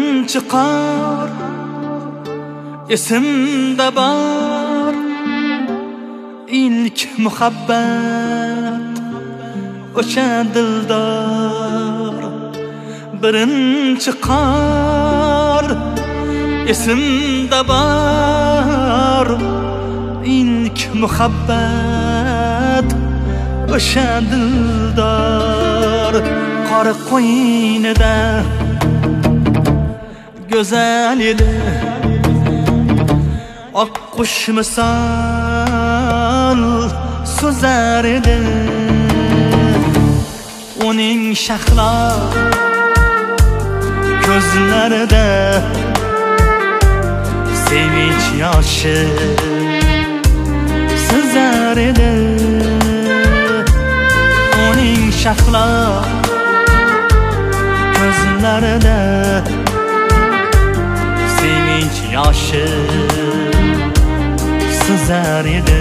birinchi qor esimda bor, ilk muhabbat o'sha dildor. Birinchi qor esimda bor, ilk muhabbat o'sha dildor. Qor qo'ynida go'zal edi, oqqush misol so'zar edi. Uning shahlo ko'zlarida sevinch yoshi sizar edi. Uning shahlo ko'zlarida sevinch yoshi sizar edi.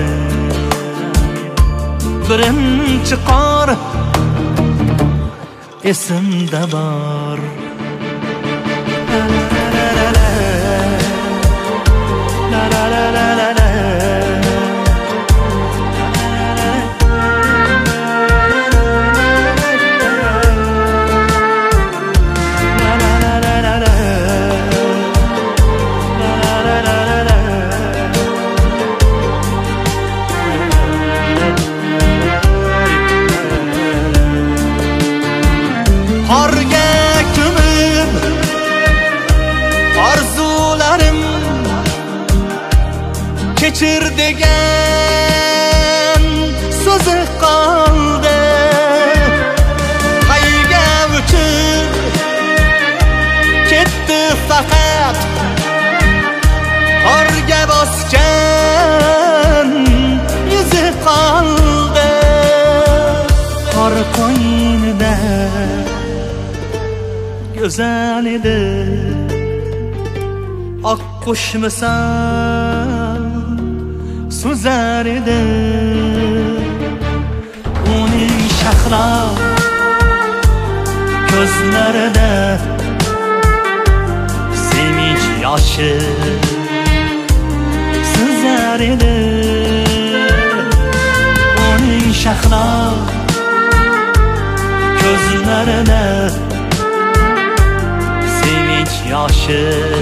Birinchi qor esimda bor. Qorga ko'mib orzularim, kechir degan so'zi qoldi. Qayga uchib ketdi faqat, qorga bosgan yuzi qoldi. Qor qo'ynida go'zal edi, oqqush misol so'zar edi. Uning shahlo ko'zlarida sevinch yoshi sizar edi. Uning shahlo ko'zlarida sevinch yoshi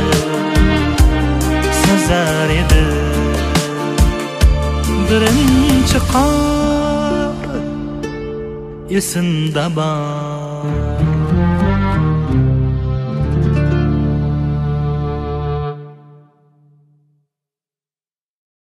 sizar edi. Birinchi qor esimda bor.